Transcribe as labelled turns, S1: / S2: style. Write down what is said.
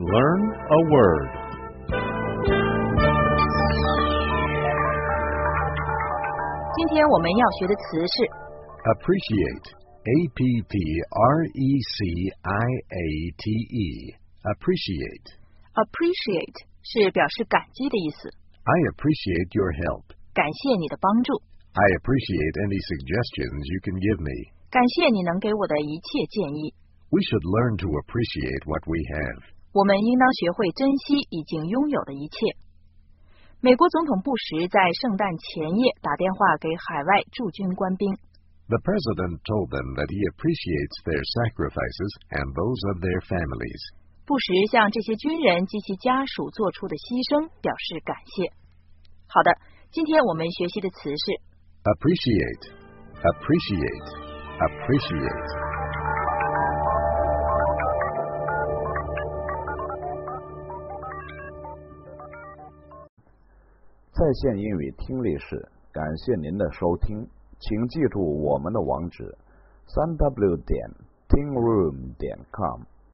S1: Learn a word. Appreciate. A-P-P-R-E-C-I-A-T-E. Appreciate.
S2: Appreciate 是表示感激的意思。
S1: I appreciate your help.
S2: 感谢你的帮助。
S1: I appreciate any suggestions you can give me.
S2: 感谢你能给我的一切建议。
S1: We should learn to appreciate what we have.
S2: 我们应当学会珍惜已经拥有的一切。美国总统布什在圣诞前夜打电话给海外驻军官兵。
S1: The president told them that he appreciates their sacrifices and those of their families.
S2: 布什向这些军人及其家属做出的牺牲表示感谢。好的，今天我们学习的词是
S1: appreciate, appreciate, appreciate.
S3: 在线英语听力室，感谢您的收听，请记住我们的网址：3w.tingroom.com。